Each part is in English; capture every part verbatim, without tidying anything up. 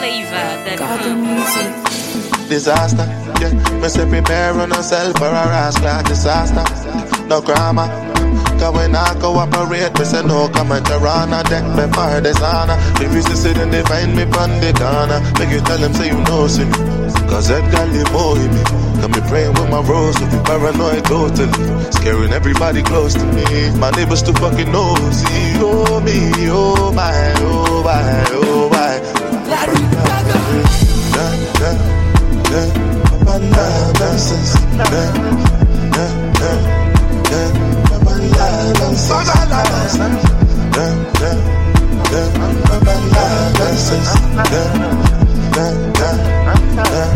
Flavor. Got the music. Disaster, yeah. Me say prepare on yourself for a rascal disaster. No grammar. Cause when I cooperate, me say no comment around a deck before dishonor. The reason say then they find me on the corner. Make you tell them say you know see me. Cause Edgar Limo hit me. Got me praying with my rose to be paranoid totally. Scaring everybody close to me. My neighbors too fucking nosy. Oh me, oh my, oh my, oh my. Larry Gaga. Yeah, yeah, yeah. Nonsense. Yeah, yeah, yeah, yeah. Nonsense. Yeah, yeah, yeah. Nonsense. Yeah, yeah, yeah.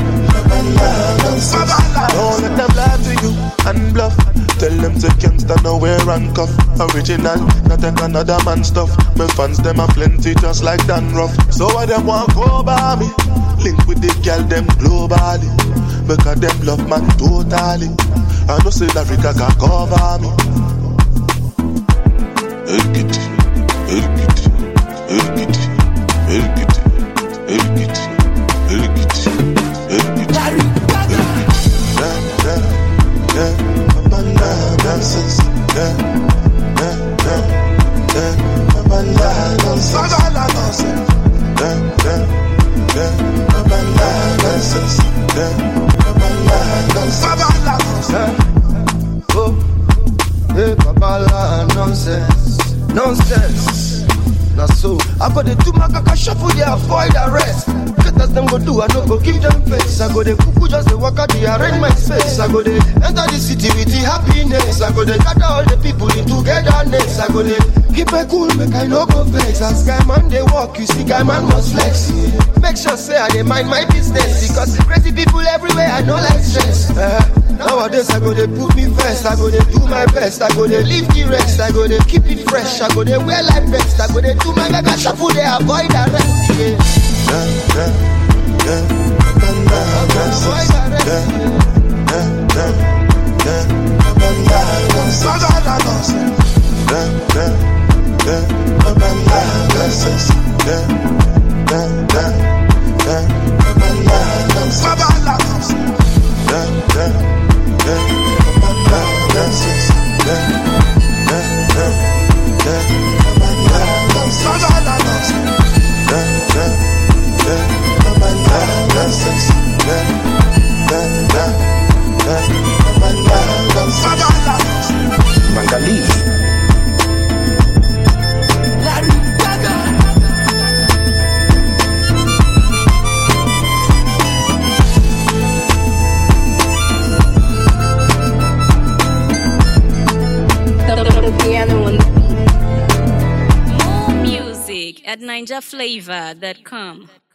Don't let them lie to you and bluff. Tell them to gangsta nowhere and cuff. Original, not take another man stuff. My fans them are plenty just like Dan Ruff. So why them want go by me? Link with the girl them globally. Because them love man totally. I know say that Rika can cover me. Erkit, erkit, erkit, erkit, erkit, erkit, erkit. Larry Gaga. Yeah, yeah, yeah. Nonsense. Yeah, yeah, yeah, yeah. Nonsense. Yeah, yeah, yeah. Nonsense. Yeah, nonsense. Oh, hey, babala, nonsense, nonsense. That's so. I got the two macaca shuffle, they avoid arrest. Get as them go do, I no go give them face. I go the cuckoo just the walk out the arrange my space. I go the enter the city with the happiness. I go the gather all the people in togetherness. I go the keep it cool, make I no go vex. As guy man they walk, you see guy man must flex. Make sure say I dey mind my business because crazy people everywhere I no like stress. Uh, nowadays I go they put me first. I go they do my best. I go they leave the rest. I go they keep it fresh. I go they wear like best. I go they do my mega shuffle. They avoid arrest. Yeah. yeah, yeah, yeah. Nonsense. Yeah, yeah, yeah, yeah. Nonsense. Yeah, yeah, yeah. Nonsense. Yeah, yeah, yeah, yeah. Nonsense. Yeah, yeah, yeah. Nonsense. Yeah, yeah, yeah, yeah. Nonsense. Yeah, yeah, yeah. Nonsense. Yeah, yeah, yeah, yeah. Mangalese. Larry Gaga. The piano on the beat. More music at ninja flavor dot com.